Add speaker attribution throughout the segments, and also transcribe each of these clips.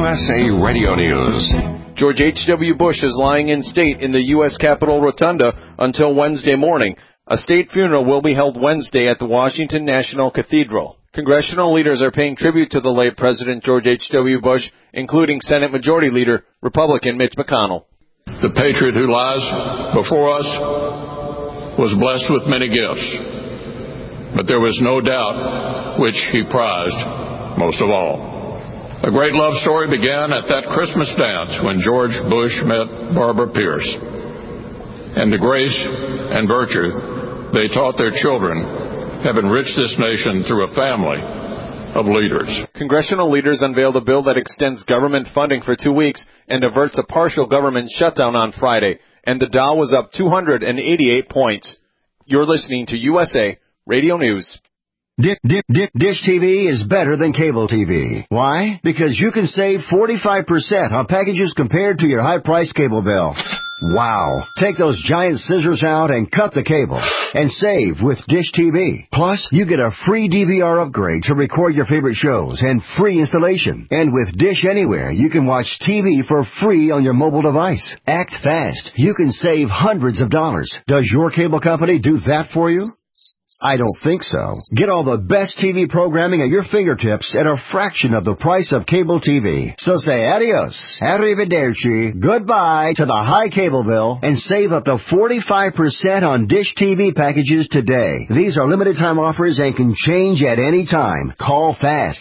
Speaker 1: USA Radio News.
Speaker 2: George H.W. Bush is lying in state in the U.S. Capitol Rotunda until Wednesday morning. A state funeral will be held Wednesday at the Washington National Cathedral. Congressional leaders are paying tribute to the late President George H.W. Bush, including Senate Majority Leader, Republican Mitch McConnell.
Speaker 3: The patriot who lies before us was blessed with many gifts, but there was no doubt which he prized most of all. A great love story began at that Christmas dance when George Bush met Barbara Pierce. And the grace and virtue they taught their children have enriched this nation through a family of leaders.
Speaker 2: Congressional leaders unveiled a bill that extends government funding for 2 weeks and averts a partial government shutdown on Friday. And the Dow was up 288 points. You're listening to USA Radio News.
Speaker 4: Dish TV is better than cable TV. Why? Because you can save 45% on packages compared to your high-priced cable bill. Wow. Take those giant scissors out and cut the cable and save with Dish TV. Plus, you get a free DVR upgrade to record your favorite shows and free installation. And with Dish Anywhere, you can watch TV for free on your mobile device. Act fast. You can save hundreds of dollars. Does your cable company do that for you? I don't think so. Get all the best TV programming at your fingertips at a fraction of the price of cable TV. So say adios, arrivederci, goodbye to the high cable bill and save up to 45% on Dish TV packages today. These are limited time offers and can change at any time. Call fast.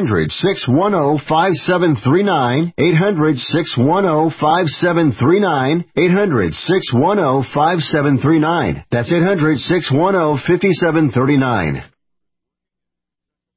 Speaker 4: 800-610-5739. 800-610-5739. 800-610-5739. That's 800-610-5739.